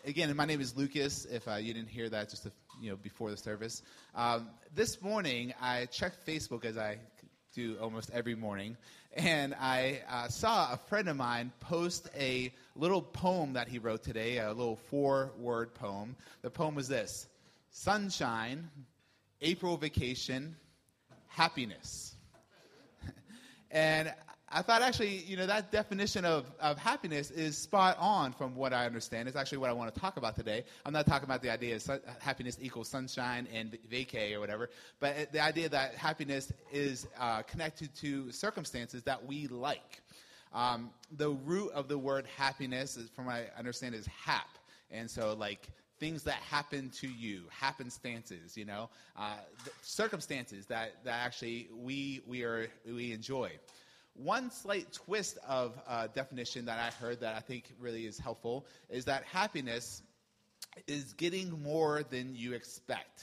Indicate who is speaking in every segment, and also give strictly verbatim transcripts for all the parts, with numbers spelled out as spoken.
Speaker 1: again, my name is Lucas, if uh, you didn't hear that just a, you know, before the service. Um, this morning, I checked Facebook, as I do almost every morning, and I uh, saw a friend of mine post a little poem that he wrote today, a little four-word poem. The poem was this: sunshine, April vacation, happiness. And I thought, actually, you know, that definition of, of happiness is spot on from what I understand. It's actually what I want to talk about today. I'm not talking about the idea of sun, happiness equals sunshine and vacay or whatever, but the idea that happiness is uh, connected to circumstances that we like. Um, the root of the word happiness, is, from what I understand, is hap. And so, like, things that happen to you, happenstances, you know, uh, circumstances that, that actually we we are we enjoy. One slight twist of uh, definition that I heard that I think really is helpful is that happiness is getting more than you expect.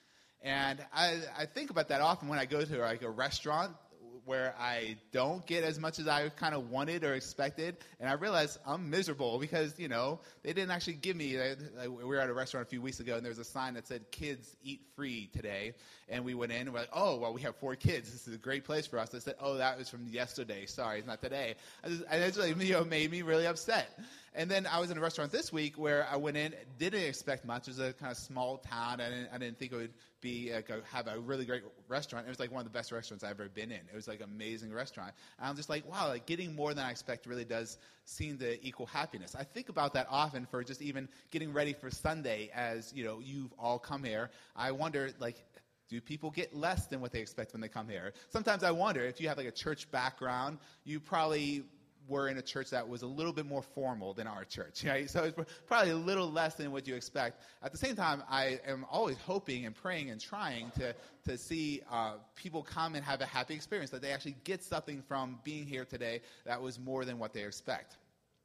Speaker 1: And I, I think about that often when I go to like a restaurant where I don't get as much as I kind of wanted or expected, and I realize I'm miserable because, you know, they didn't actually give me, like, we were at a restaurant a few weeks ago, and there was a sign that said, kids eat free today, and we went in, and we're like, oh, well, we have four kids, this is a great place for us. I said, oh, that was from yesterday, sorry, it's not today. I just, and it just, like, you know, made me really upset. And then I was in a restaurant this week where I went in, didn't expect much. It was a kind of small town. I didn't, I didn't think it would be like a, have a really great restaurant. It was like one of the best restaurants I've ever been in. It was like an amazing restaurant. And I'm just like, wow, like getting more than I expect really does seem to equal happiness. I think about that often for just even getting ready for Sunday as, you know, you've all come here. I wonder, like, do people get less than what they expect when they come here? Sometimes I wonder, if you have like a church background, you probably were in a church that was a little bit more formal than our church, right? So it's probably a little less than what you expect. At the same time, I am always hoping and praying and trying to, to see uh, people come and have a happy experience, that they actually get something from being here today that was more than what they expect.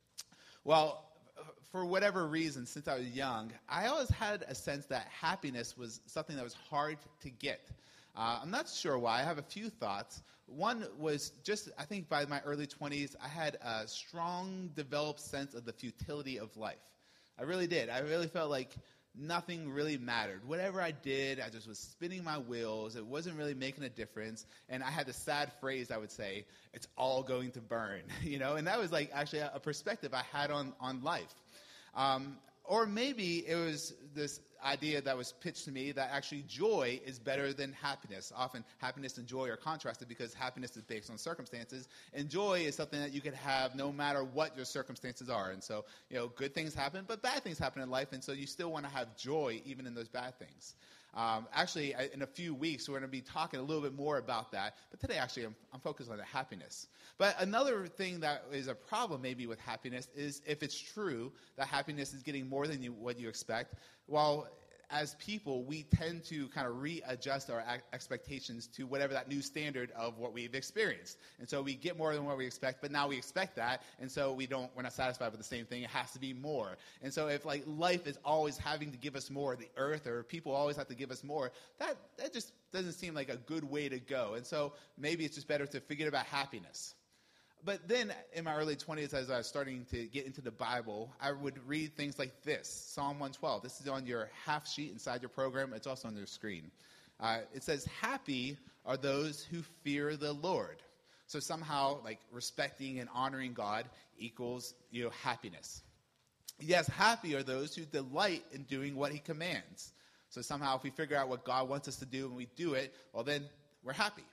Speaker 1: Well, for whatever reason, since I was young, I always had a sense that happiness was something that was hard to get. Uh, I'm not sure why. I have a few thoughts. One was just, I think by my early twenties, I had a strong developed sense of the futility of life. I really did. I really felt like nothing really mattered. Whatever I did, I just was spinning my wheels. It wasn't really making a difference. And I had the sad phrase, I would say, it's all going to burn. you know, And that was like actually a, a perspective I had on, on life. Um, Or maybe it was this idea that was pitched to me that actually joy is better than happiness. Often happiness and joy are contrasted because happiness is based on circumstances, and joy is something that you can have no matter what your circumstances are. And so, you know, good things happen, but bad things happen in life, and so you still want to have joy even in those bad things. Um, actually, I, in a few weeks, we're going to be talking a little bit more about that. But today, actually, I'm, I'm focused on the happiness. But another thing that is a problem maybe with happiness is if it's true that happiness is getting more than you, what you expect, well, as people, we tend to kind of readjust our expectations to whatever that new standard of what we've experienced. And so we get more than what we expect, but now we expect that, and so we don't, we're not satisfied with the same thing. It has to be more. And so if like life is always having to give us more, the earth or people always have to give us more, that, that just doesn't seem like a good way to go. And so maybe it's just better to forget about happiness. But then in my early twenties, as I was starting to get into the Bible, I would read things like this, Psalm one twelve. This is on your half sheet inside your program. It's also on your screen. Uh, it says, happy are those who fear the Lord. So somehow, like, respecting and honoring God equals, you know, happiness. Yes, happy are those who delight in doing what he commands. So somehow if we figure out what God wants us to do and we do it, well, then we're happy.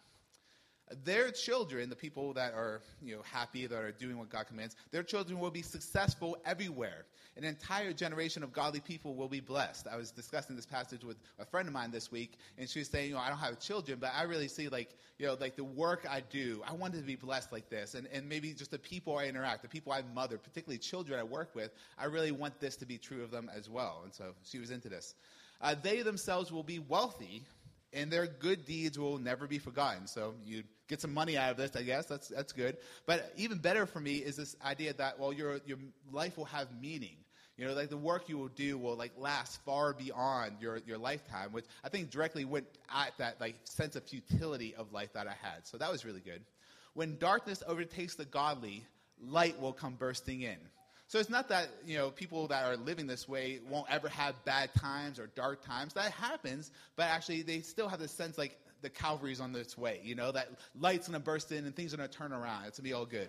Speaker 1: Their children, the people that are, you know, happy, that are doing what God commands, their children will be successful everywhere. An entire generation of godly people will be blessed. I was discussing this passage with a friend of mine this week, and she was saying, you know, I don't have children, but I really see, like, you know, like the work I do, I wanted to be blessed like this. And, and maybe just the people I interact, the people I mother, particularly children I work with, I really want this to be true of them as well. And so she was into this. Uh, they themselves will be wealthy, and their good deeds will never be forgotten. So you get some money out of this, I guess. That's that's good. But even better for me is this idea that, well, your your life will have meaning. You know, like the work you will do will like last far beyond your, your lifetime, which I think directly went at that like sense of futility of life that I had. So that was really good. When darkness overtakes the godly, light will come bursting in. So it's not that, you know, people that are living this way won't ever have bad times or dark times. That happens, but actually they still have this sense like the Calvary's on its way, you know, that light's going to burst in and things are going to turn around. It's going to be all good.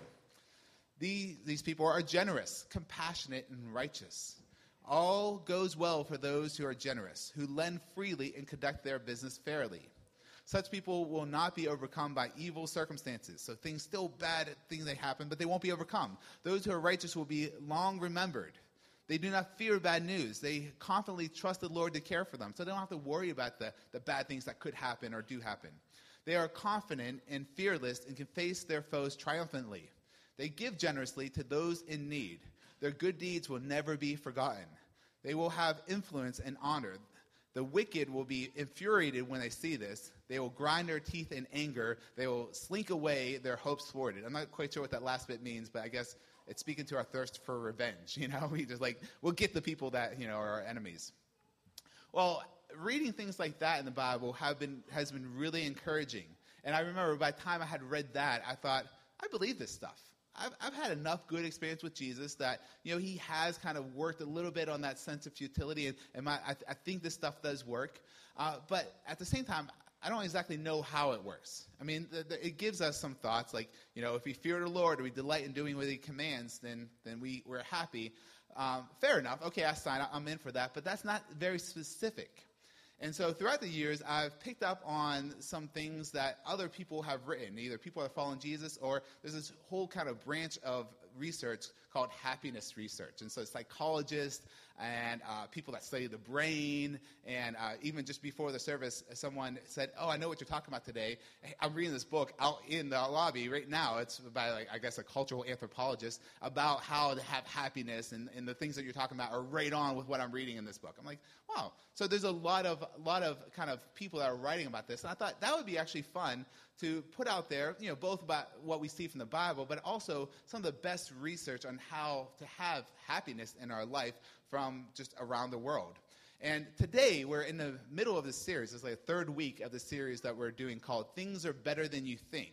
Speaker 1: These, these people are generous, compassionate, and righteous. All goes well for those who are generous, who lend freely and conduct their business fairly. Such people will not be overcome by evil circumstances. So things still bad, things that happen, but they won't be overcome. Those who are righteous will be long remembered. They do not fear bad news. They confidently trust the Lord to care for them. So they don't have to worry about the, the bad things that could happen or do happen. They are confident and fearless and can face their foes triumphantly. They give generously to those in need. Their good deeds will never be forgotten. They will have influence and honor. The wicked will be infuriated when they see this. They will grind their teeth in anger. They will slink away, their hopes thwarted. I'm not quite sure what that last bit means, but I guess it's speaking to our thirst for revenge. You know, we just like, we'll get the people that, you know, are our enemies. Well, reading things like that in the Bible have been has been really encouraging. And I remember by the time I had read that, I thought, I believe this stuff. I've, I've had enough good experience with Jesus that, you know, he has kind of worked a little bit on that sense of futility, and, and my, I, I think this stuff does work. Uh, but at the same time, I don't exactly know how it works. I mean, the, the, it gives us some thoughts, like, you know, if we fear the Lord or we delight in doing what he commands, then then we, we're happy. Um, fair enough. Okay, I sign up. I'm in for that. But that's not very specific. And so throughout the years, I've picked up on some things that other people have written. Either people that are following Jesus, or there's this whole kind of branch of research called happiness research. And so psychologists and uh, people that study the brain, and uh, even just before the service, someone said, oh, I know what you're talking about today. Hey, I'm reading this book out in the lobby right now. It's by, like, I guess, a cultural anthropologist about how to have happiness, and, and the things that you're talking about are right on with what I'm reading in this book. I'm like, wow. So there's a lot of lot of kind of people that are writing about this, and I thought that would be actually fun to put out there, you know, both about what we see from the Bible, but also some of the best research on how to have happiness in our life from just around the world. And today, we're in the middle of this series. It's like the third week of the series that we're doing called Things Are Better Than You Think.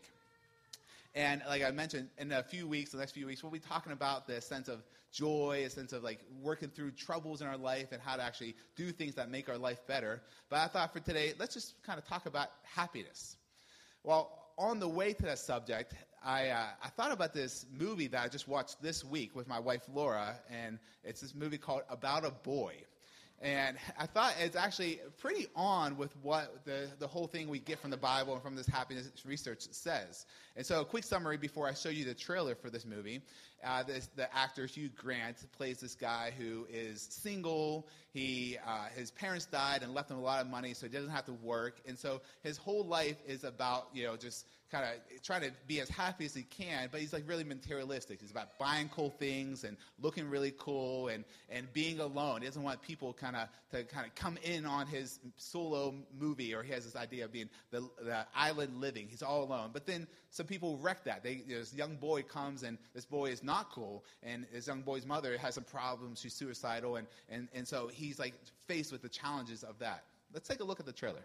Speaker 1: And like I mentioned, in a few weeks, the next few weeks, we'll be talking about the sense of joy, a sense of like working through troubles in our life and how to actually do things that make our life better. But I thought for today, let's just kind of talk about happiness. Well, on the way to that subject, I uh, I thought about this movie that I just watched this week with my wife Laura, and it's this movie called About a Boy. And I thought it's actually pretty on with what the, the whole thing we get from the Bible and from this happiness research says. And so a quick summary before I show you the trailer for this movie. Uh, this, the actor Hugh Grant plays this guy who is single. He uh, his parents died and left him a lot of money, so he doesn't have to work. And so his whole life is about, you know, just kind of trying to be as happy as he can, but he's like really materialistic. He's about buying cool things and looking really cool and, and being alone. He doesn't want people kind of to kind of come in on his solo movie, or he has this idea of being the, the island living. He's all alone. But then some people wreck that. They, you know, this young boy comes, and this boy is not cool, and this young boy's mother has some problems. She's suicidal, and, and, and so he's like faced with the challenges of that. Let's take a look at the trailer.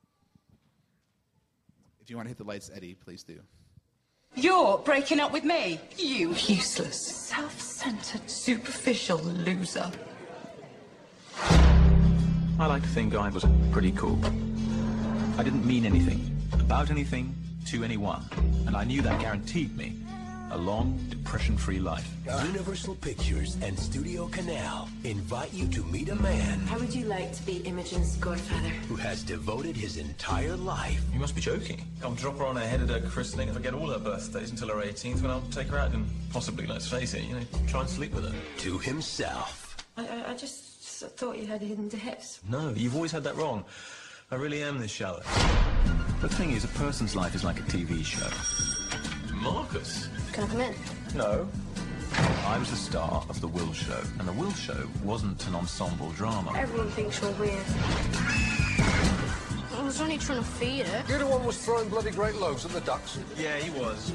Speaker 1: If you want to hit the lights, Eddie, please do.
Speaker 2: You're breaking up with me? You useless, self-centered, superficial loser.
Speaker 3: I like to think I was pretty cool. I didn't mean anything, about anything, to anyone. And I knew that guaranteed me a long, depression-free life.
Speaker 4: Universal Pictures and Studio Canal invite you to meet a man
Speaker 5: How would you like to be Imogen's godfather?
Speaker 4: who has devoted his entire life
Speaker 3: You must be joking. I'll drop her on her head at her christening and forget all her birthdays until her eighteenth, when I'll take her out and possibly, let's face it, you know, try and sleep with her.
Speaker 4: to himself.
Speaker 5: I, I, I just thought you had hidden depths.
Speaker 3: No, you've always had that wrong. I really am this shallow. The thing is, a person's life is like a T V show. Marcus?
Speaker 5: Can I come in?
Speaker 3: No. I was the star of The Will Show, and The Will Show wasn't an ensemble drama.
Speaker 5: Everyone thinks you're weird. I was only trying to feed her.
Speaker 6: You're the one who was throwing bloody great loads at the ducks.
Speaker 3: Yeah, he was.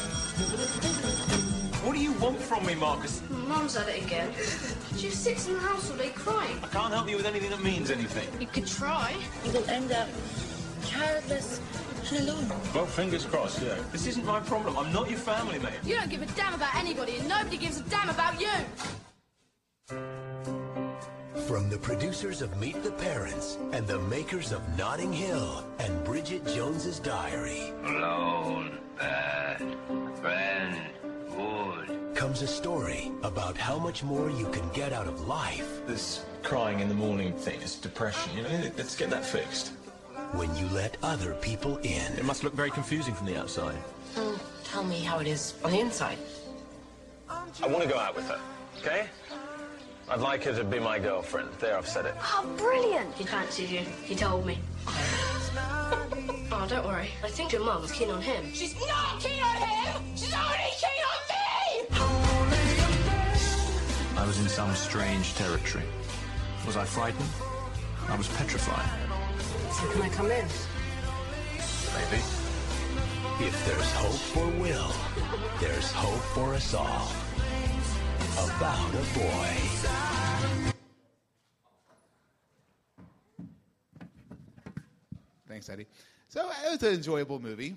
Speaker 3: What do you want from me, Marcus?
Speaker 5: Mum's at it again. She sits in the house all day crying.
Speaker 3: I can't help you with anything that means anything.
Speaker 5: You could try.
Speaker 7: You will end up childless,
Speaker 5: her alone.
Speaker 3: Well, fingers crossed, yeah. This isn't my problem. I'm not your family, mate.
Speaker 5: You don't give a damn about anybody, and nobody gives a damn about you.
Speaker 4: From the producers of Meet the Parents and the makers of Notting Hill and Bridget Jones's Diary.
Speaker 7: Alone, bad, friend, good.
Speaker 4: Comes a story about how much more you can get out of life.
Speaker 3: This crying in the morning thing is depression, you know? Let's get that fixed.
Speaker 4: When you let other people in.
Speaker 3: It must look very confusing from the outside.
Speaker 8: Oh, tell me how it is on the inside.
Speaker 9: I want to go out with her, okay? I'd like her to be my girlfriend. There, I've said it.
Speaker 5: Oh, brilliant.
Speaker 8: He fancies you. He told me. Oh, don't worry. I think your mum's keen on him.
Speaker 2: She's not keen on him! She's only keen on me!
Speaker 3: I was in some strange territory. Was I frightened? I was petrified.
Speaker 8: So can I come in?
Speaker 3: Maybe.
Speaker 4: If there's hope for Will, there's hope for us all. About a Boy.
Speaker 1: Thanks, Eddie. So it was an enjoyable movie,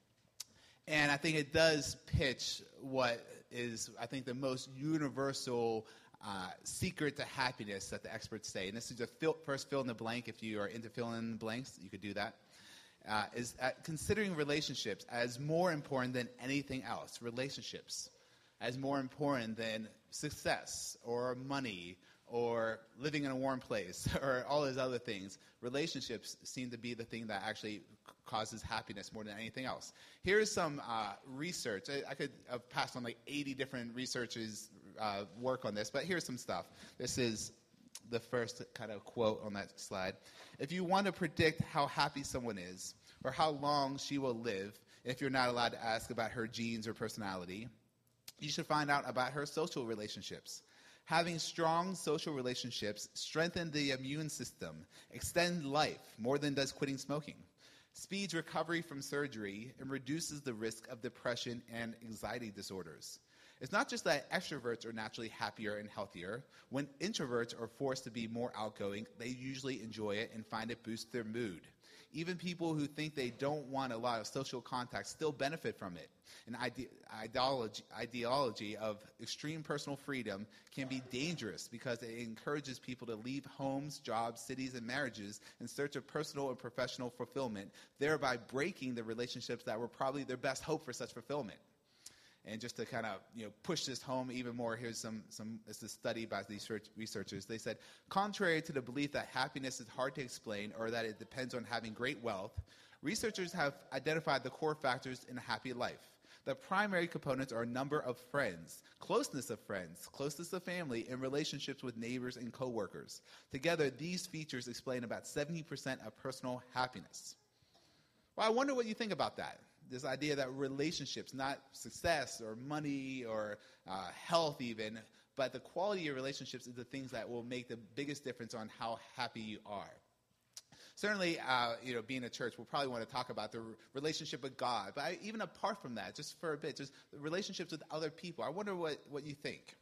Speaker 1: and I think it does pitch what is, I think, the most universal uh, secret to happiness that the experts say. And this is the fill, first fill in the blank. If you are into filling in the blanks, you could do that. Uh, is uh, considering relationships as more important than anything else. Relationships as more important than success or money or living in a warm place or all those other things. Relationships seem to be the thing that actually causes happiness more than anything else. Here's some uh, research. I, I could have passed on like eighty different researchers' uh, work on this, but here's some stuff. This is the first kind of quote on that slide. If you want to predict how happy someone is or how long she will live, if you're not allowed to ask about her genes or personality, you should find out about her social relationships. Having strong social relationships strengthen the immune system, extend life more than does quitting smoking, speeds recovery from surgery, and reduces the risk of depression and anxiety disorders. It's not just that extroverts are naturally happier and healthier. When introverts are forced to be more outgoing, they usually enjoy it and find it boosts their mood. Even people who think they don't want a lot of social contact still benefit from it. An ide- ideology, ideology of extreme personal freedom can be dangerous because it encourages people to leave homes, jobs, cities, and marriages in search of personal and professional fulfillment, thereby breaking the relationships that were probably their best hope for such fulfillment. And just to kind of, you know, push this home even more, here's some, some this is a study by these researchers. They said, contrary to the belief that happiness is hard to explain or that it depends on having great wealth, researchers have identified the core factors in a happy life. The primary components are a number of friends, closeness of friends, closeness of family, and relationships with neighbors and coworkers. Together, these features explain about seventy percent of personal happiness. Well, I wonder what you think about that. This idea that relationships, not success or money or uh, health even, but the quality of relationships is the things that will make the biggest difference on how happy you are. Certainly, uh, you know, being a church, we'll probably want to talk about the r- relationship with God. But I, even apart from that, just for a bit, just the relationships with other people. I wonder what, what you think.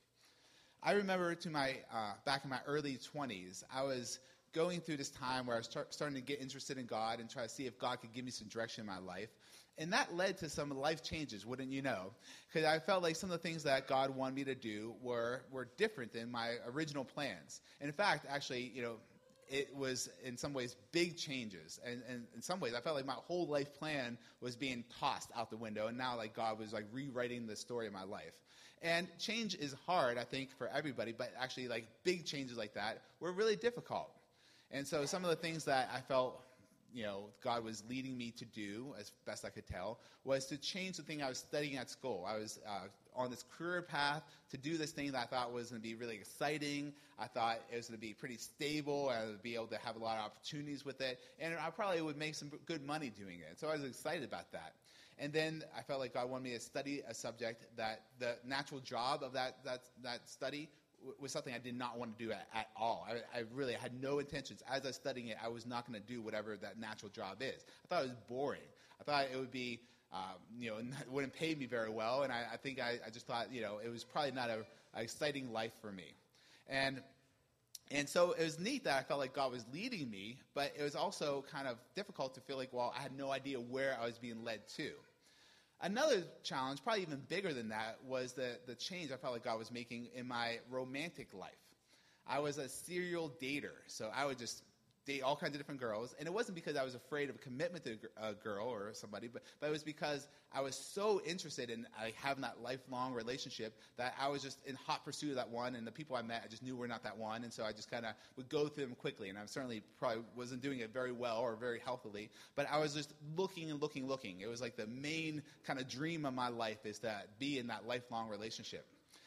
Speaker 1: I remember to my uh, back in my early twenties, I was going through this time where I was start, starting to get interested in God and try to see if God could give me some direction in my life. And that led to some life changes, wouldn't you know? Because I felt like some of the things that God wanted me to do were were different than my original plans. And in fact, actually, you know, it was in some ways big changes. And, and in some ways, I felt like my whole life plan was being tossed out the window. And now, like, God was like rewriting the story of my life. And change is hard, I think, for everybody. But actually, like, big changes like that were really difficult. And so some of the things that I felt, you know, God was leading me to do, as best I could tell, was to change the thing I was studying at school. I was uh, on this career path to do this thing that I thought was going to be really exciting. I thought it was going to be pretty stable. I would be able to have a lot of opportunities with it. And I probably would make some good money doing it. So I was excited about that. And then I felt like God wanted me to study a subject that the natural job of that that, that study was something I did not want to do at, at all. I, I really had no intentions. As I was studying it, I was not going to do whatever that natural job is. I thought it was boring. I thought it would be, um, you know, it wouldn't pay me very well. And I, I think I, I just thought, you know, it was probably not a, a exciting life for me. And And so it was neat that I felt like God was leading me, but it was also kind of difficult to feel like, well, I had no idea where I was being led to. Another challenge, probably even bigger than that, was the, the change I felt like God was making in my romantic life. I was a serial dater, so I would just date all kinds of different girls, and it wasn't because I was afraid of a commitment to a girl or somebody, but, but it was because I was so interested in uh, having that lifelong relationship that I was just in hot pursuit of that one, and the people I met, I just knew were not that one, and so I just kind of would go through them quickly, and I certainly probably wasn't doing it very well or very healthily, but I was just looking and looking, looking. It was like the main kind of dream of my life is to be in that lifelong relationship.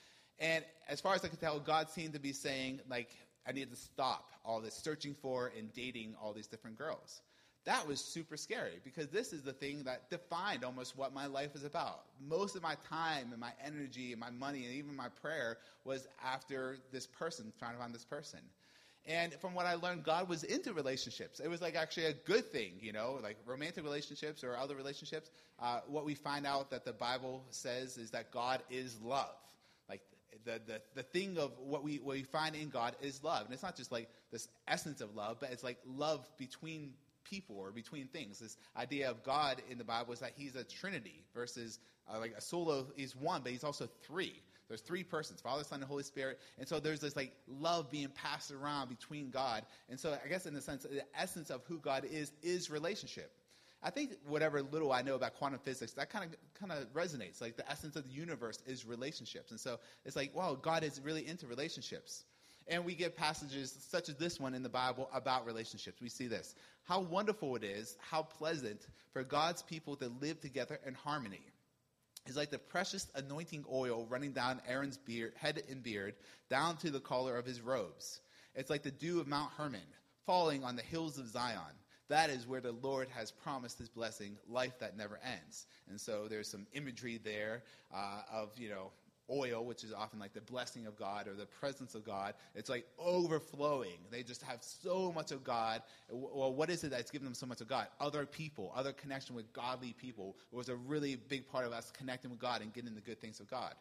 Speaker 1: And as far as I could tell, God seemed to be saying, like, I needed to stop all this searching for and dating all these different girls. That was super scary because this is the thing that defined almost what my life was about. Most of my time and my energy and my money and even my prayer was after this person, trying to find this person. And from what I learned, God was into relationships. It was like actually a good thing, you know, like romantic relationships or other relationships. Uh, what we find out that the Bible says is that God is love. Like the, the, the thing of what we, what we find in God is love. And it's not just like this essence of love, but it's like love between people or between things. This idea of God in the Bible is that he's a trinity versus uh, like a solo is one, but he's also three. There's three persons, Father, Son, and Holy Spirit. And so there's this like love being passed around between God. And so I guess in the sense, the essence of who God is, is relationship. I think whatever little I know about quantum physics, that kind of kind of resonates. Like the essence of the universe is relationships. And so it's like, wow, God is really into relationships. And we get passages such as this one in the Bible about relationships. We see this. How wonderful it is, how pleasant for God's people to live together in harmony. It's like the precious anointing oil running down Aaron's beard, head and beard, down to the collar of his robes. It's like the dew of Mount Hermon falling on the hills of Zion. That is where the Lord has promised his blessing, life that never ends. And so there's some imagery there uh, of, you know, oil, which is often like the blessing of God or the presence of God. It's like overflowing. They just have so much of God. Well, what is it that's given them so much of God? Other people, other connection with godly people was a really big part of us connecting with God and getting the good things of God.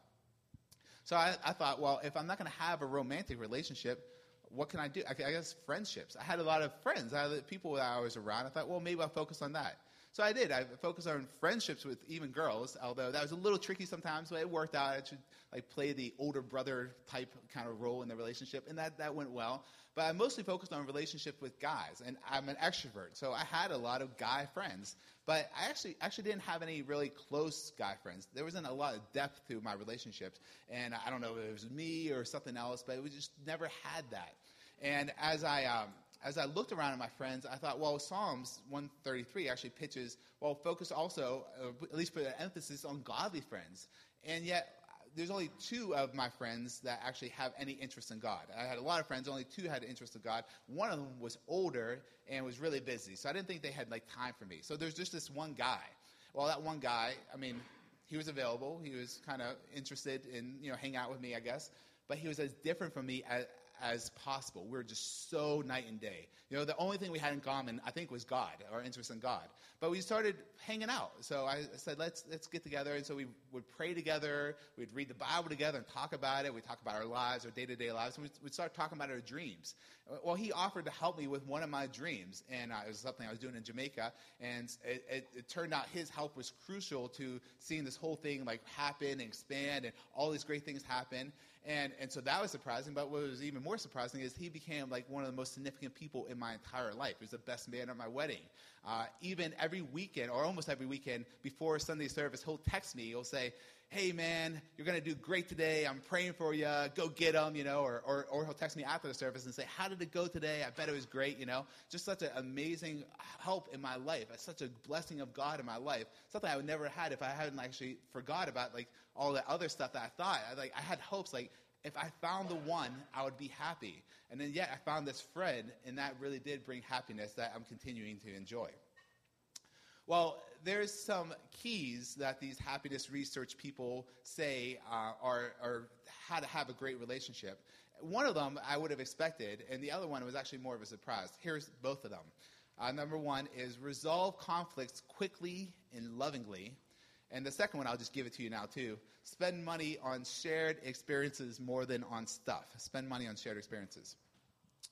Speaker 1: So I, I thought, well, if I'm not going to have a romantic relationship, what can I do? I, I guess friendships. I had a lot of friends. I had people that I was around. I thought, well, maybe I'll focus on that. So I did. I focused on friendships with even girls, although that was a little tricky sometimes, but it worked out. I should like play the older brother type kind of role in the relationship, and that, that went well. But I mostly focused on relationships with guys, and I'm an extrovert, so I had a lot of guy friends. But I actually actually didn't have any really close guy friends. There wasn't a lot of depth to my relationships, and I don't know if it was me or something else, but we just never had that. And as I um, as I looked around at my friends, I thought, well, Psalms one thirty-three actually pitches, well, focus also, uh, at least put an emphasis on godly friends. And yet, there's only two of my friends that actually have any interest in God. I had a lot of friends, only two had interest in God. One of them was older and was really busy, so I didn't think they had like time for me. So there's just this one guy. Well, that one guy, I mean, he was available. He was kind of interested in, you know, hang out with me, I guess. But he was as different from me as, as possible. We were just so night and day. You know, the only thing we had in common, I think, was God, our interest in God. But we started hanging out. So I said, let's let's get together. And so we would pray together. We'd read the Bible together and talk about it. We'd talk about our lives, our day-to-day lives. And we'd, we'd start talking about our dreams. Well, he offered to help me with one of my dreams. And uh, it was something I was doing in Jamaica. And it, it, it turned out his help was crucial to seeing this whole thing like happen and expand and all these great things happen. And and so that was surprising, but what was even more surprising is he became like one of the most significant people in my entire life. He was the best man at my wedding. Uh, even every weekend, or almost every weekend, before Sunday service, he'll text me. He'll say, hey, man, you're going to do great today. I'm praying for you. Go get them, you know. Or, or or he'll text me after the service and say, how did it go today? I bet it was great, you know. Just such an amazing help in my life. It's such a blessing of God in my life. Something I would never have had if I hadn't actually forgot about, like, all the other stuff that I thought. I, like, I had hopes, like, if I found the one, I would be happy. And then yet I found this friend, and that really did bring happiness that I'm continuing to enjoy. Well, there's some keys that these happiness research people say uh, are, are how to have a great relationship. One of them I would have expected, and the other one was actually more of a surprise. Here's both of them. Uh, number one is resolve conflicts quickly and lovingly. And the second one, I'll just give it to you now, too. Spend money on shared experiences more than on stuff. Spend money on shared experiences.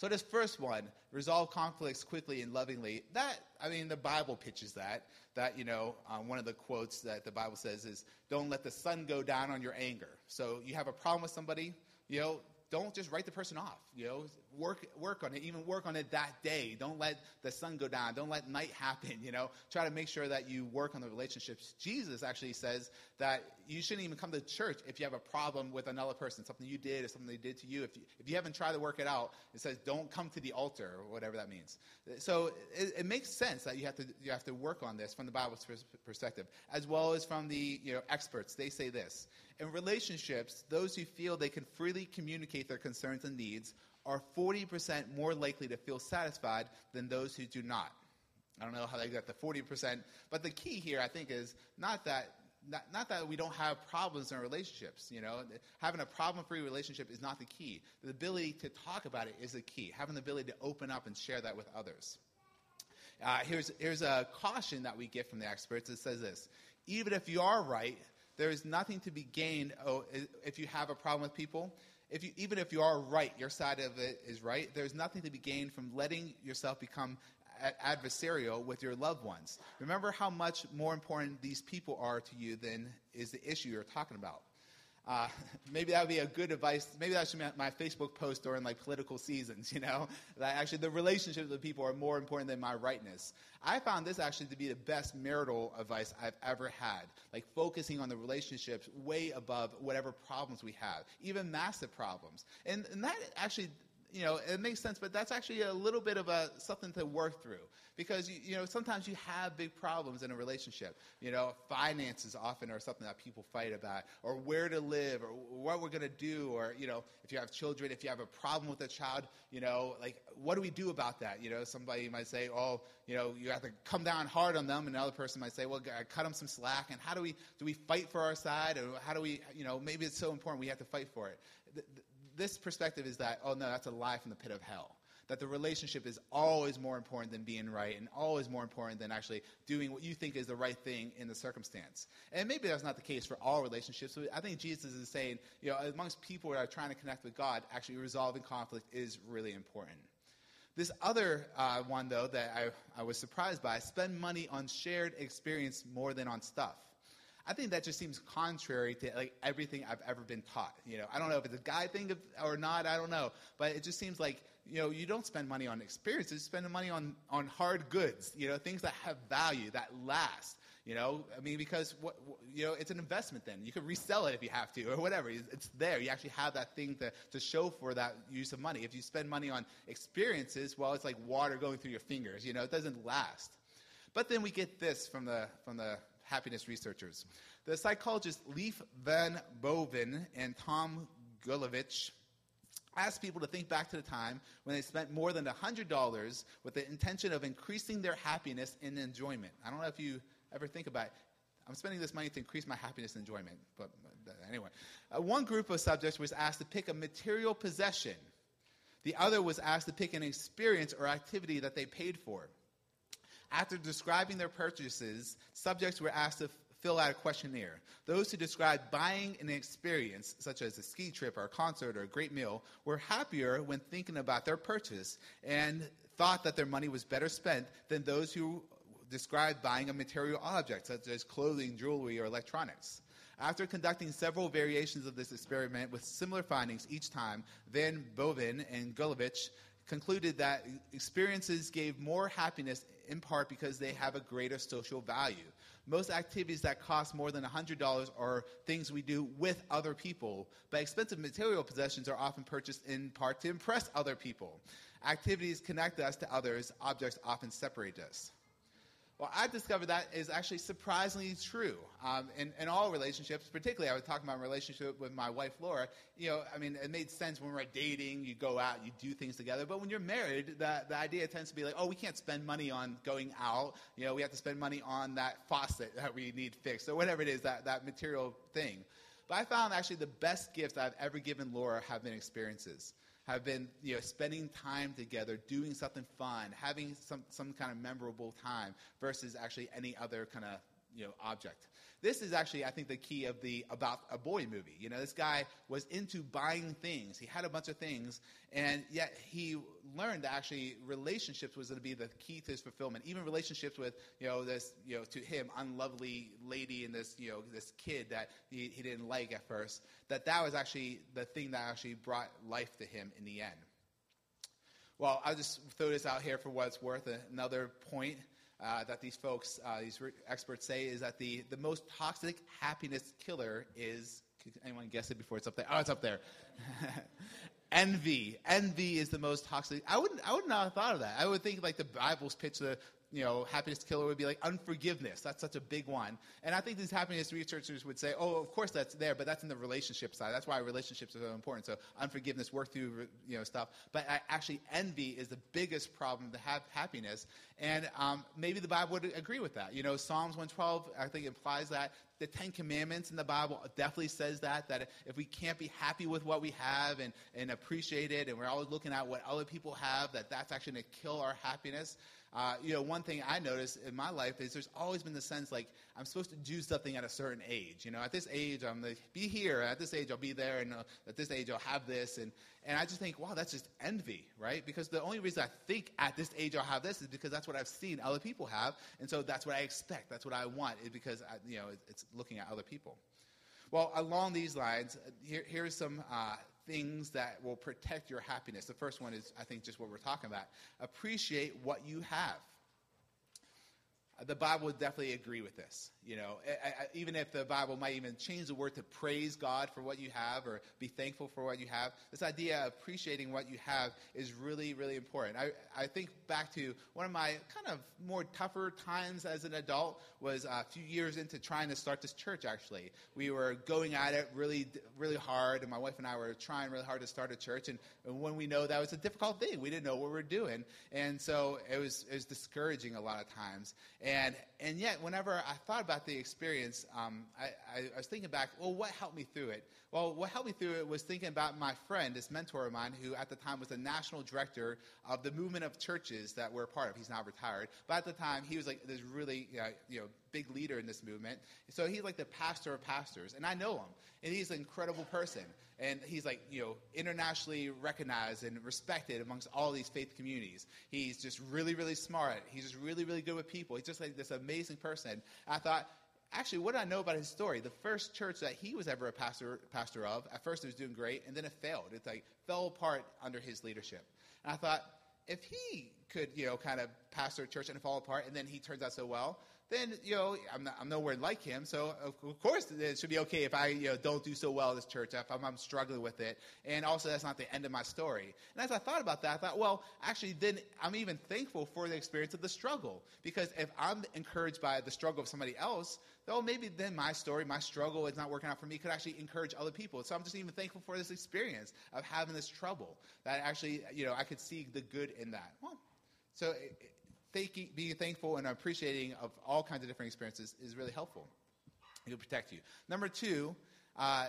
Speaker 1: So this first one, resolve conflicts quickly and lovingly, that, I mean, the Bible pitches that. That, you know, um, one of the quotes that the Bible says is, don't let the sun go down on your anger. So you have a problem with somebody, you know, don't just write the person off, you know, work work on it, even work on it that day. Don't let the sun go down. Don't let night happen, you know. Try to make sure that you work on the relationships. Jesus actually says that you shouldn't even come to church if you have a problem with another person, something you did or something they did to you. If you, if you haven't tried to work it out, it says don't come to the altar or whatever that means. So it, it makes sense that you have to you have to work on this from the Bible's perspective, as well as from the you know experts. They say this. In relationships, those who feel they can freely communicate their concerns and needs are forty percent more likely to feel satisfied than those who do not. I don't know how they got the forty percent, but the key here, I think, is not that not, not that we don't have problems in our relationships. You know, having a problem-free relationship is not the key. The ability to talk about it is the key. Having the ability to open up and share that with others. Uh, here's here's a caution that we get from the experts. It says this: even if you are right, there is nothing to be gained oh, if you have a problem with people. If you, even if you are right, your side of it is right, there's nothing to be gained from letting yourself become a- adversarial with your loved ones. Remember how much more important these people are to you than is the issue you're talking about. Uh, maybe that would be a good advice. Maybe that should be my Facebook post during like political seasons, you know, that actually the relationships with people are more important than my rightness. I found this actually to be the best marital advice I've ever had, like focusing on the relationships way above whatever problems we have, even massive problems. And, and that actually, you know, it makes sense, but that's actually a little bit of a something to work through. Because, you, you know, sometimes you have big problems in a relationship. You know, finances often are something that people fight about, or where to live, or what we're going to do, or, you know, if you have children, if you have a problem with a child, you know, like, what do we do about that? You know, somebody might say, oh, you know, you have to come down hard on them, and another person might say, well, cut them some slack, and how do we, do we fight for our side, or how do we, you know, maybe it's so important we have to fight for it. The, the, this perspective is that, oh, no, that's a lie from the pit of hell. That the relationship is always more important than being right, and always more important than actually doing what you think is the right thing in the circumstance. And maybe that's not the case for all relationships, but I think Jesus is saying, you know, amongst people that are trying to connect with God, actually resolving conflict is really important. This other uh, one, though, that I, I was surprised by, spend money on shared experience more than on stuff. I think that just seems contrary to like everything I've ever been taught. You know, I don't know if it's a guy thing or not. I don't know, but it just seems like you know you don't spend money on experiences. You spend money on on hard goods. You know, things that have value that last. You know, I mean, because what you know, it's an investment. Then you could resell it if you have to, or whatever. It's there. You actually have that thing to to show for that use of money. If you spend money on experiences, well, it's like water going through your fingers. You know, it doesn't last. But then we get this from the from the happiness researchers. The psychologists Leif Van Boven and Tom Gulovich asked people to think back to the time when they spent more than one hundred dollars with the intention of increasing their happiness and enjoyment. I don't know if you ever think about it. I'm spending this money to increase my happiness and enjoyment. But anyway, uh, one group of subjects was asked to pick a material possession. The other was asked to pick an experience or activity that they paid for. After describing their purchases, subjects were asked to f- fill out a questionnaire. Those who described buying an experience, such as a ski trip or a concert or a great meal, were happier when thinking about their purchase and thought that their money was better spent than those who described buying a material object, such as clothing, jewelry, or electronics. After conducting several variations of this experiment with similar findings each time, Van Boven and Gulovich concluded that experiences gave more happiness in part because they have a greater social value. Most activities that cost more than one hundred dollars are things we do with other people, but expensive material possessions are often purchased in part to impress other people. Activities connect us to others, objects often separate us. Well, I discovered that is actually surprisingly true um, in, in all relationships. Particularly, I was talking about a relationship with my wife, Laura. You know, I mean, it made sense when we're dating, you go out, you do things together. But when you're married, the, the idea tends to be like, oh, we can't spend money on going out. You know, we have to spend money on that faucet that we need fixed, or whatever it is, that, that material thing. But I found actually the best gifts I've ever given Laura have been experiences. Have been, you know, spending time together, doing something fun, having some, some kind of memorable time versus actually any other kind of, you know, object. this is actually, I think, the key of the About a Boy movie. You know, this guy was into buying things. He had a bunch of things, and yet he learned that actually relationships was going to be the key to his fulfillment. Even relationships with, you know, this, you know, to him, unlovely lady and this, you know, this kid that he, he didn't like at first, that that was actually the thing that actually brought life to him in the end. Well, I'll just throw this out here for what it's worth. Another point uh, that these folks, uh, these re- experts say is that the, the most toxic happiness killer is, can anyone guess it before it's up there? Oh, it's up there. Envy. Envy is the most toxic. I wouldn't, I would not have thought of that. I would think like the Bible's pitch the, you know, happiness killer would be like unforgiveness. That's such a big one. And I think these happiness researchers would say, oh, of course that's there, but that's in the relationship side. That's why relationships are so important. So unforgiveness, work through, you know, stuff. But actually envy is the biggest problem to have happiness. And um, maybe the Bible would agree with that. You know, Psalms one twelve, I think, implies that. The Ten Commandments in the Bible definitely says that, that if we can't be happy with what we have and, and appreciate it, and we're always looking at what other people have, that that's actually going to kill our happiness. Uh, you know, one thing I noticed in my life is there's always been the sense like I'm supposed to do something at a certain age. You know, at this age, I'm going to be here. At this age, I'll be there. And uh, at this age, I'll have this. And, and I just think, wow, that's just envy, right? Because the only reason I think at this age I'll have this is because that's what I've seen other people have. And so that's what I expect. That's what I want, is because, I, you know, it's looking at other people. Well, along these lines, here, here's some uh, things that will protect your happiness. The first one is, I think, just what we're talking about. Appreciate what you have. The Bible would definitely agree with this. You know, I, I, even if the Bible might even change the word to praise God for what you have or be thankful for what you have, this idea of appreciating what you have is really, really important. I, I think back to one of my kind of more tougher times as an adult was a few years into trying to start this church, actually. We were going at it really, really hard, and my wife and I were trying really hard to start a church, and, and when we know that was a difficult thing, we didn't know what we were doing, and so it was, it was discouraging a lot of times. And, and yet, whenever I thought about the experience, um, I, I, I was thinking back, well, what helped me through it? Well, what helped me through it was thinking about my friend, this mentor of mine, who at the time was the national director of the movement of churches that we're a part of. He's now retired. But at the time, he was like this really, uh, you know, big leader in this movement. So he's like the pastor of pastors. And I know him. And he's an incredible person. And he's like, you know, internationally recognized and respected amongst all these faith communities. He's just really, really smart. He's just really, really good with people. He's just like this amazing person. I thought, actually, what did I know about his story? The first church that he was ever a pastor pastor of, at first it was doing great, and then it failed. It like fell apart under his leadership. And I thought, if he could, you know, kind of pastor a church and fall apart, and then he turns out so well, then, you know, I'm, not, I'm nowhere like him. So, of course, it should be okay if I, you know, don't do so well in this church, if I'm, I'm struggling with it. And also, that's not the end of my story. And as I thought about that, I thought, well, actually, then I'm even thankful for the experience of the struggle. Because if I'm encouraged by the struggle of somebody else, though maybe then my story, my struggle is not working out for me, could actually encourage other people. So I'm just even thankful for this experience of having this trouble, that actually, you know, I could see the good in that. Well, so it, Thanking, being thankful and appreciating of all kinds of different experiences is really helpful. It will protect you. Number two, uh,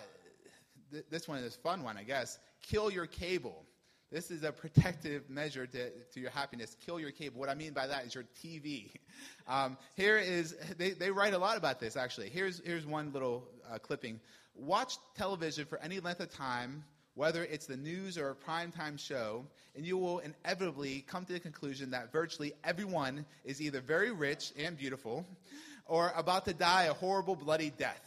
Speaker 1: th- this one is a fun one, I guess. Kill your cable. This is a protective measure to, to your happiness. Kill your cable. What I mean by that is your T V. Um, here is, they, they write a lot about this, actually. Here's, here's one little uh, clipping. Watch television for any length of time, whether it's the news or a primetime show, and you will inevitably come to the conclusion that virtually everyone is either very rich and beautiful or about to die a horrible, bloody death.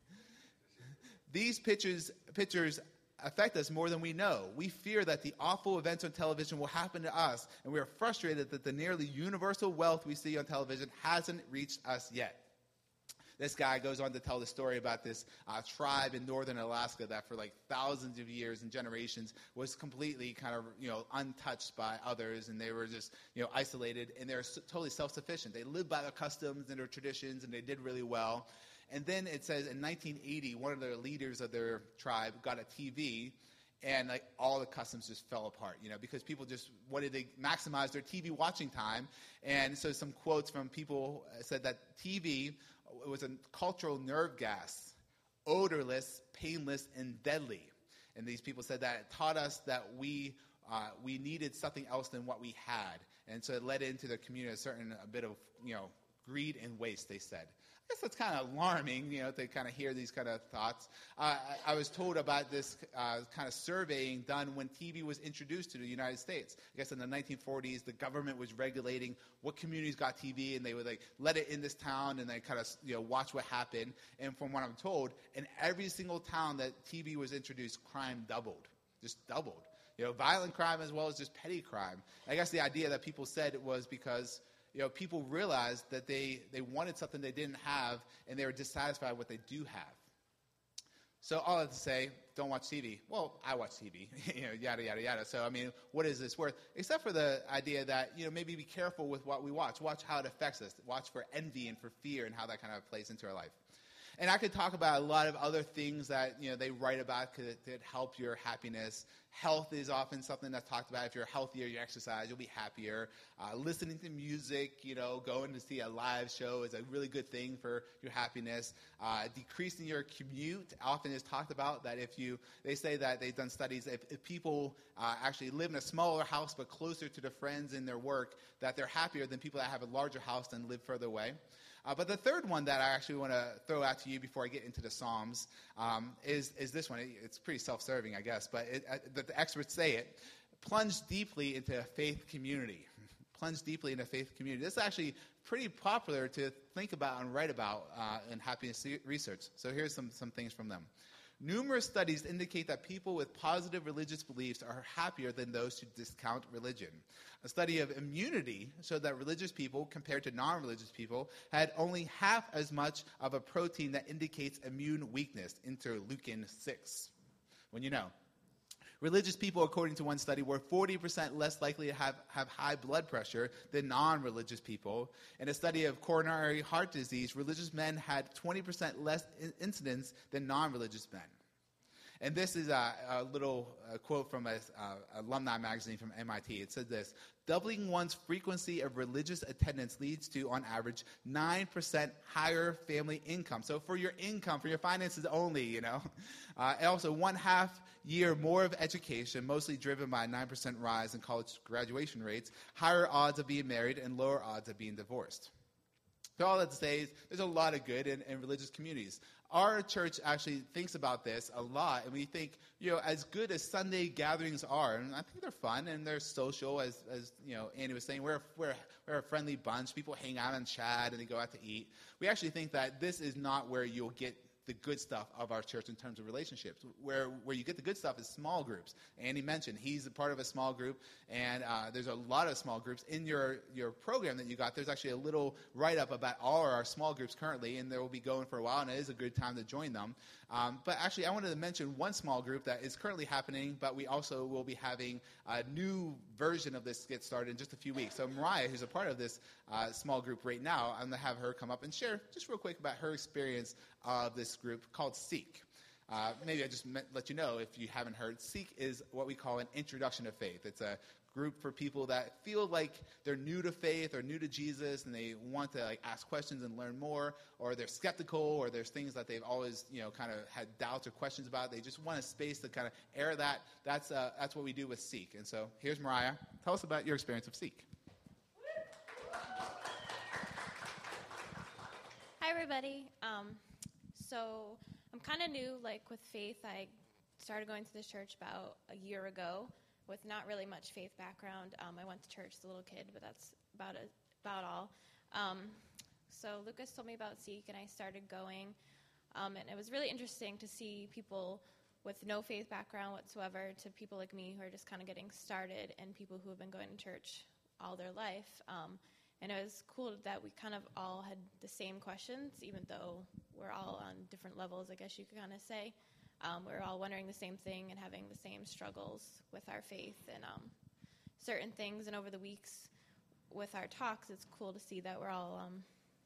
Speaker 1: These pictures, pictures affect us more than we know. We fear that the awful events on television will happen to us, and we are frustrated that the nearly universal wealth we see on television hasn't reached us yet. This guy goes on to tell the story about this uh, tribe in northern Alaska that for like thousands of years and generations was completely kind of, you know, untouched by others, and they were just, you know, isolated, and they're so, totally self-sufficient. They lived by their customs and their traditions, and they did really well. And then it says in nineteen eighty, one of the leaders of their tribe got a T V, and like all the customs just fell apart, you know, because people just wanted to maximize their T V watching time. And so some quotes from people said that T V was a cultural nerve gas, odorless, painless, and deadly. And these people said that it taught us that we uh, we needed something else than what we had. And so it led into the community a certain a bit of, you know, greed and waste, they said. I guess that's kind of alarming, you know, to kind of hear these kind of thoughts. Uh, I, I was told about this uh, kind of surveying done when T V was introduced to the United States. I guess in the nineteen forties, the government was regulating what communities got T V, and they would like let it in this town, and they kind of, you know, watch what happened. And from what I'm told, in every single town that T V was introduced, crime doubled, just doubled. You know, violent crime as well as just petty crime. I guess the idea that people said it was because, you know, people realized that they, they wanted something they didn't have, and they were dissatisfied with what they do have. So all that to say, don't watch T V. Well, I watch T V, you know, yada, yada, yada. So, I mean, what is this worth? Except for the idea that, you know, maybe be careful with what we watch. Watch how it affects us. Watch for envy and for fear and how that kind of plays into our life. And I could talk about a lot of other things that, you know, they write about could, could help your happiness. Health is often something that's talked about. If you're healthier, you exercise, you'll be happier. Uh, listening to music, you know, going to see a live show is a really good thing for your happiness. Uh, decreasing your commute often is talked about. That if you, they say that they've done studies, if, if people uh, actually live in a smaller house but closer to their friends and their work, that they're happier than people that have a larger house and live further away. Uh, but the third one that I actually want to throw out to you before I get into the Psalms um, is, is this one. It, it's pretty self-serving, I guess, but it, uh, the, the experts say it. Plunge deeply into a faith community. Plunge deeply into a faith community. This is actually pretty popular to think about and write about uh, in happiness research. So here's some, some things from them. Numerous studies indicate that people with positive religious beliefs are happier than those who discount religion. A study of immunity showed that religious people, compared to non-religious people, had only half as much of a protein that indicates immune weakness, interleukin six. When you know. Religious people, according to one study, were forty percent less likely to have, have high blood pressure than non-religious people. In a study of coronary heart disease, religious men had twenty percent less in- incidence than non-religious men. And this is a, a little uh, quote from an alumni magazine from M I T. It said this: doubling one's frequency of religious attendance leads to, on average, nine percent higher family income. So for your income, for your finances only, you know. Uh, and also one half year more of education, mostly driven by a nine percent rise in college graduation rates, higher odds of being married, and lower odds of being divorced. So all that to say is there's a lot of good in, in religious communities. Our church actually thinks about this a lot, and we think, you know, as good as Sunday gatherings are, and I think they're fun and they're social, as, as you know, Andy was saying, we're, we're, we're a friendly bunch. People hang out and chat, and they go out to eat. We actually think that this is not where you'll get the good stuff of our church in terms of relationships. Where where you get the good stuff is small groups. Andy mentioned he's a part of a small group, and uh, there's a lot of small groups. In your, your program that you got, there's actually a little write-up about all our small groups currently, and they will be going for a while, and it is a good time to join them. Um, but actually, I wanted to mention one small group that is currently happening, but we also will be having a new version of this get started in just a few weeks. So Mariah, who's a part of this uh, small group right now, I'm going to have her come up and share just real quick about her experience of this group called Seek. Uh, maybe I just met, let you know if you haven't heard. Seek is what we call an introduction to faith. It's a group for people that feel like they're new to faith or new to Jesus, and they want to like ask questions and learn more, or they're skeptical, or there's things that they've always, you know, kind of had doubts or questions about. They just want a space to kind of air that. That's uh, that's what we do with Seek. And so here's Mariah. Tell us about your experience of Seek.
Speaker 10: Hi, everybody. Um, so I'm kind of new, like with faith. I started going to this church about a year ago with not really much faith background. Um, I went to church as a little kid, but that's about it, about all. Um, so Lucas told me about Seek, and I started going. Um, and it was really interesting to see people with no faith background whatsoever to people like me who are just kind of getting started, and people who have been going to church all their life. Um, and it was cool that we kind of all had the same questions, even though we're all on different levels, I guess you could kind of say. Um, we're all wondering the same thing and having the same struggles with our faith and um, certain things. And over the weeks with our talks, it's cool to see that we're all, um,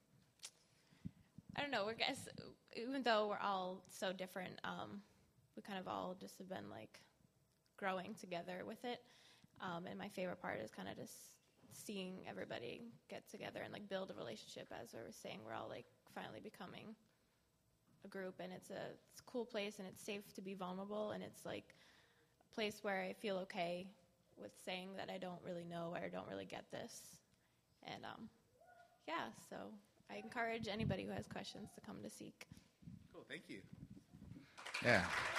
Speaker 10: I don't know, we're guess even though we're all so different, um, we kind of all just have been like growing together with it. Um, and my favorite part is kind of just seeing everybody get together and like build a relationship. As I was saying, we're all like finally becoming a group, and it's a, it's a cool place, and it's safe to be vulnerable, and it's like a place where I feel okay with saying that I don't really know or I don't really get this. And um, yeah, so I encourage anybody who has questions to come to Seek.
Speaker 1: Cool, thank you. Yeah.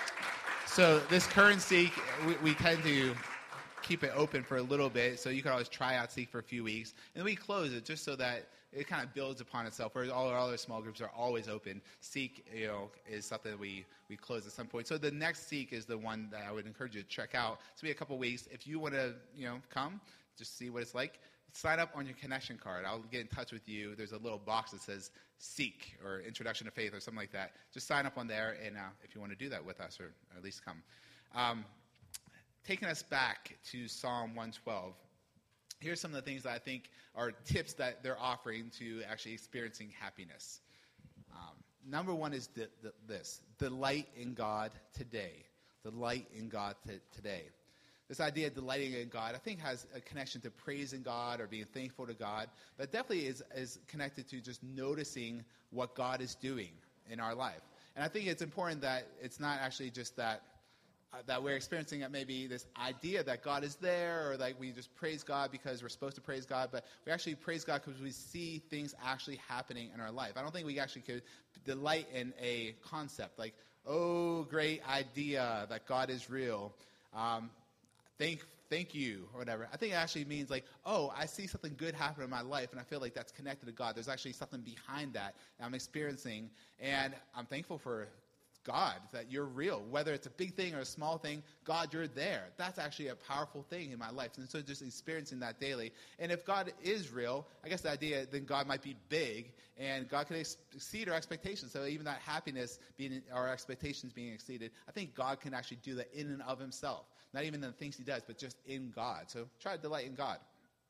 Speaker 1: So this current Seek, we, we tend to keep it open for a little bit, so you can always try out Seek for a few weeks, and then we close it just so that it kind of builds upon itself. Whereas all our other small groups are always open. Seek, you know, is something that we we close at some point. So the next Seek is the one that I would encourage you to check out. It's gonna be a couple weeks. If you want to, you know, come, just see what it's like. Sign up on your connection card. I'll get in touch with you. There's a little box that says Seek or Introduction to Faith or something like that. Just sign up on there, and uh, if you want to do that with us, or, or at least come. Um, taking us back to Psalm one twelve, here's some of the things that I think are tips that they're offering to actually experiencing happiness. Um, number one is the, the, this, delight in God today. Delight in God t- today. This idea of delighting in God, I think, has a connection to praising God or being thankful to God, but definitely is, is connected to just noticing what God is doing in our life. And I think it's important that it's not actually just that uh, that we're experiencing maybe this idea that God is there, or like we just praise God because we're supposed to praise God, but we actually praise God because we see things actually happening in our life. I don't think we actually could delight in a concept like, oh, great idea that God is real. Um, Thank, thank you, or whatever. I think it actually means like, oh, I see something good happen in my life, and I feel like that's connected to God. There's actually something behind that I'm experiencing, and I'm thankful for God, that you're real. Whether it's a big thing or a small thing, God, you're there. That's actually a powerful thing in my life. And so just experiencing that daily. And if God is real, I guess the idea, then God might be big, and God can ex- exceed our expectations. So even that happiness, being our expectations being exceeded, I think God can actually do that in and of himself. Not even in the things he does, but just in God. So try to delight in God.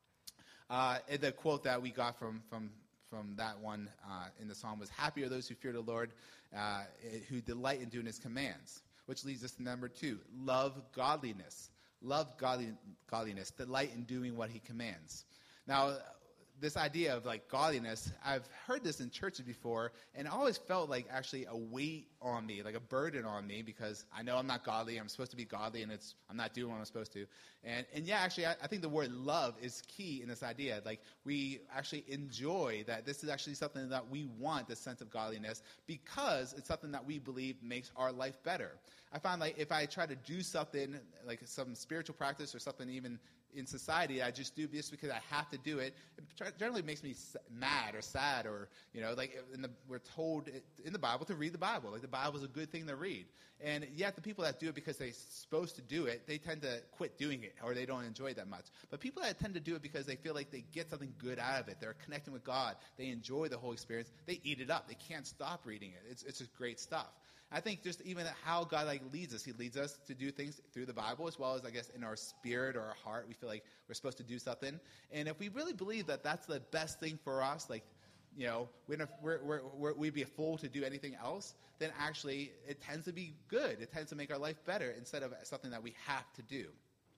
Speaker 1: Uh, and the quote that we got from from from that one uh, in the psalm was, happy are those who fear the Lord, uh, who delight in doing his commands. Which leads us to number two, love godliness. Love godly, godliness, delight in doing what he commands. Now, this idea of like godliness, I've heard this in churches before, and I always felt like actually a weight on me, like a burden on me, because I know I'm not godly. I'm supposed to be godly, and it's I'm not doing what I'm supposed to. And and yeah, actually, I, I think the word love is key in this idea. Like we actually enjoy that. This is actually something that we want, this sense of godliness, because it's something that we believe makes our life better. I find like if I try to do something like some spiritual practice or something even in society, I just do this because I have to do it. It generally makes me mad or sad, or, you know, like in the, we're told in the Bible to read the Bible. Like the Bible is a good thing to read. And yet the people that do it because they're supposed to do it, they tend to quit doing it, or they don't enjoy it that much. But people that tend to do it because they feel like they get something good out of it, they're connecting with God, they enjoy the whole experience, they eat it up. They can't stop reading it. It's, it's just great stuff. I think just even how God like leads us, he leads us to do things through the Bible, as well as, I guess, in our spirit or our heart. We feel like we're supposed to do something. And if we really believe that that's the best thing for us, like, you know, we're, we're, we're, we're, we'd be a fool to do anything else, then actually it tends to be good. It tends to make our life better instead of something that we have to do.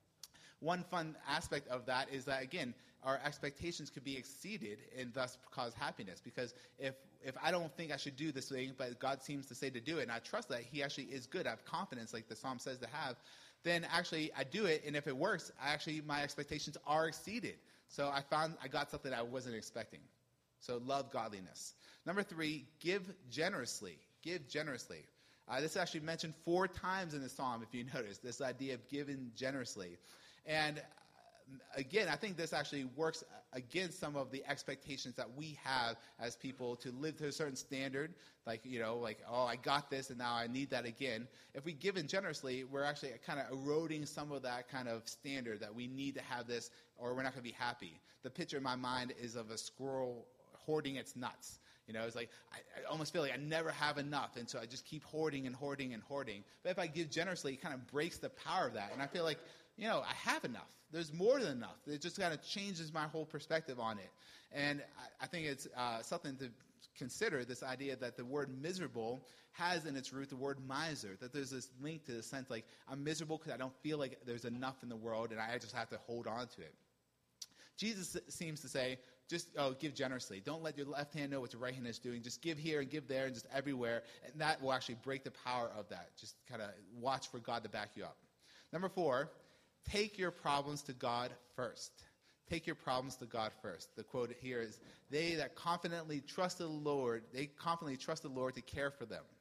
Speaker 1: One fun aspect of that is that, again, our expectations could be exceeded and thus cause happiness. Because if if I don't think I should do this thing, but God seems to say to do it, and I trust that he actually is good, I have confidence like the psalm says to have, then actually I do it, and if it works, I actually my expectations are exceeded. So I found I got something I wasn't expecting. So love godliness. Number three, give generously. Give generously. Uh, this is actually mentioned four times in the psalm, if you notice, this idea of giving generously. And again, I think this actually works against some of the expectations that we have as people to live to a certain standard, like, you know, like, oh, I got this and now I need that again. If we give in generously, we're actually kind of eroding some of that kind of standard that we need to have this or we're not going to be happy. The picture in my mind is of a squirrel hoarding its nuts. You know, it's like I, I almost feel like I never have enough, and so I just keep hoarding and hoarding and hoarding. But if I give generously, it kind of breaks the power of that, and I feel like, you know, I have enough. There's more than enough. It just kind of changes my whole perspective on it. And I, I think it's uh, something to consider, this idea that the word miserable has in its root the word miser, that there's this link to the sense like I'm miserable because I don't feel like there's enough in the world and I just have to hold on to it. Jesus seems to say, just oh, give generously. Don't let your left hand know what your right hand is doing. Just give here and give there and just everywhere. And that will actually break the power of that. Just kind of watch for God to back you up. Number four, take your problems to God first. take your problems to God first. The quote here is, they that confidently trust the Lord, they confidently trust the Lord to care for them.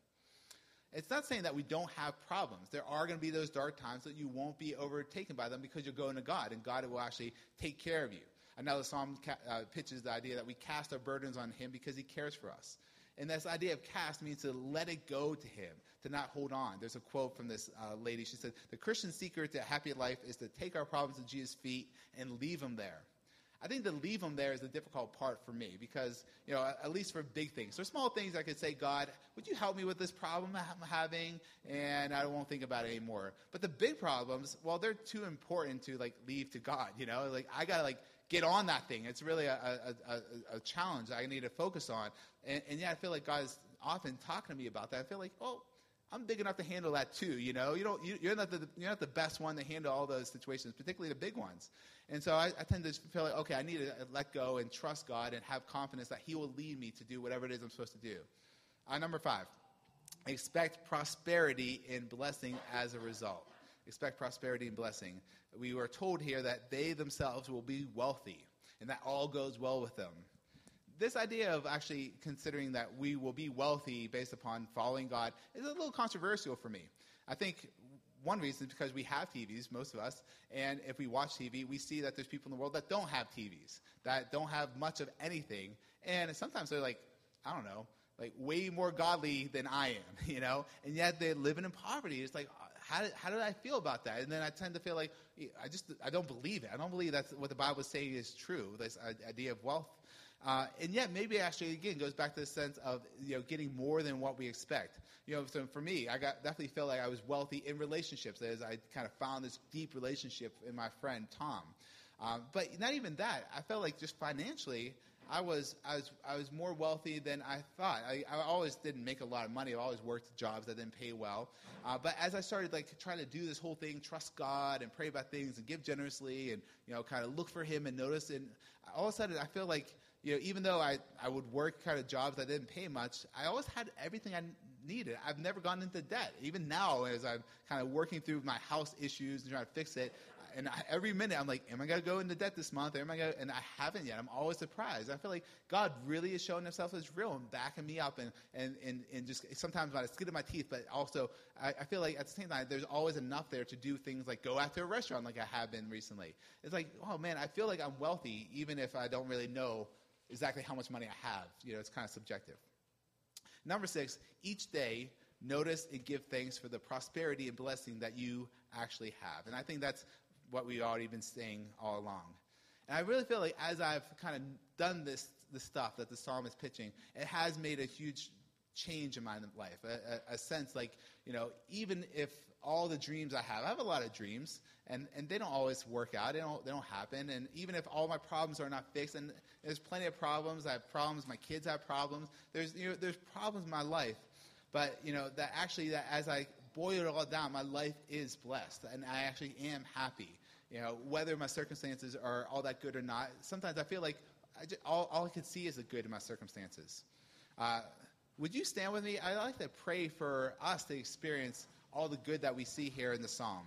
Speaker 1: It's not saying that we don't have problems. There are going to be those dark times that you won't be overtaken by them because you're going to God, and God will actually take care of you. Another psalm ca- uh, pitches the idea that we cast our burdens on him because he cares for us. And this idea of cast means to let it go to him, to not hold on. There's a quote from this uh, lady. She said, the Christian secret to a happy life is to take our problems to Jesus' feet and leave them there. I think to leave them there is the difficult part for me because, you know, at least for big things. For small things, I could say, God, would you help me with this problem I'm having? And I won't think about it anymore. But the big problems, well, they're too important to, like, leave to God, you know? Like, I got to, like, get on that thing. It's really a, a, a, a challenge I need to focus on. And, and yeah, I feel like God is often talking to me about that. I feel like, oh, I'm big enough to handle that too. You know, you don't, you, you're not the, you're not the best one to handle all those situations, particularly the big ones. And so I, I tend to feel like, okay, I need to let go and trust God and have confidence that he will lead me to do whatever it is I'm supposed to do. Uh, number five, expect prosperity and blessing as a result. Expect prosperity and blessing. We were told here that they themselves will be wealthy and that all goes well with them. This idea of actually considering that we will be wealthy based upon following God is a little controversial for me. I think one reason is because we have T Vs, most of us, and if we watch T V, we see that there's people in the world that don't have T Vs, that don't have much of anything, and sometimes they're like, I don't know, like way more godly than I am, you know, and yet they're living in poverty. It's like, how did, how did I feel about that? And then I tend to feel like, I just, I don't believe it. I don't believe that's what the Bible is saying is true, this idea of wealth. Uh, and yet maybe actually, again, goes back to the sense of, you know, getting more than what we expect. You know, so for me, I got definitely felt like I was wealthy in relationships as I kind of found this deep relationship in my friend Tom. Um, but not even that. I felt like just financially, I was I was I was more wealthy than I thought. I, I always didn't make a lot of money. I always worked jobs that didn't pay well. Uh, but as I started like trying to do this whole thing, trust God and pray about things and give generously and, you know, kind of look for him and notice, and all of a sudden I feel like, you know, even though I, I would work kind of jobs that didn't pay much, I always had everything I needed. I've never gone into debt. Even now, as I'm kind of working through my house issues and trying to fix it, and I, every minute I'm like, am I going to go into debt this month? Or am I gonna, and I haven't yet. I'm always surprised. I feel like God really is showing himself as real and backing me up, and, and, and, and just sometimes by the skin of my teeth, but also I, I feel like at the same time, there's always enough there to do things like go out to a restaurant like I have been recently. It's like, oh man, I feel like I'm wealthy even if I don't really know exactly how much money I have. You know, it's kind of subjective. Number six, each day, notice and give thanks for the prosperity and blessing that you actually have. And I think that's what we've already been saying all along. And I really feel like as I've kind of done this, this stuff that the psalm is pitching, it has made a huge change in my life, a, a, a sense like, you know, even if all the dreams I have, I have a lot of dreams, and, and they don't always work out, they don't, they don't happen, and even if all my problems are not fixed, and there's plenty of problems, I have problems, my kids have problems, there's, you know, there's problems in my life, but, you know, that actually, that as I boil it all down, my life is blessed, and I actually am happy, you know, whether my circumstances are all that good or not. Sometimes I feel like I just, all, all I can see is the good in my circumstances. Uh, Would you stand with me? I'd like to pray for us to experience all the good that we see here in the psalm.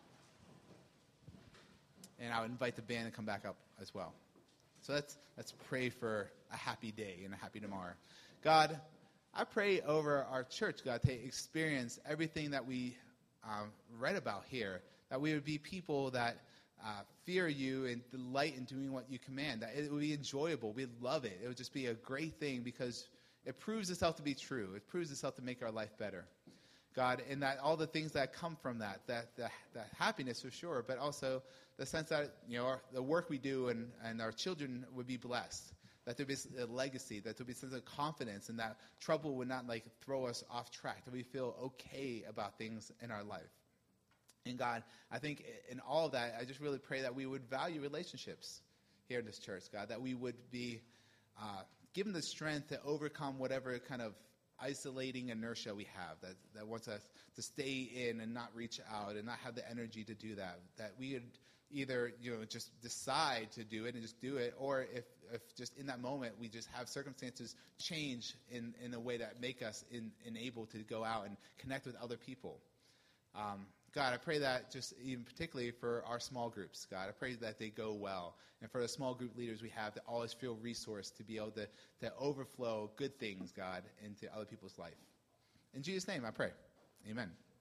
Speaker 1: And I would invite the band to come back up as well. So let's let's pray for a happy day and a happy tomorrow. God, I pray over our church, God, to experience everything that we um, read about here, that we would be people that uh, fear you and delight in doing what you command, that it would be enjoyable. We'd love it. It would just be a great thing because it proves itself to be true. It proves itself to make our life better. God, and that all the things that come from that, that, that, that happiness for sure, but also the sense that, you know, our, the work we do and, and our children would be blessed, that there would be a legacy, that there would be a sense of confidence, and that trouble would not like throw us off track, that we feel okay about things in our life. And God, I think in all of that, I just really pray that we would value relationships here in this church, God, that we would be uh, given the strength to overcome whatever kind of isolating inertia we have that, that wants us to stay in and not reach out and not have the energy to do that, that we would either, you know, just decide to do it and just do it, or if, if just in that moment we just have circumstances change in, in a way that make us in, in able to go out and connect with other people. Um, God, I pray that just even particularly for our small groups, God, I pray that they go well. And for the small group leaders we have, that always feel resourced to be able to, to overflow good things, God, into other people's life. In Jesus' name I pray. Amen.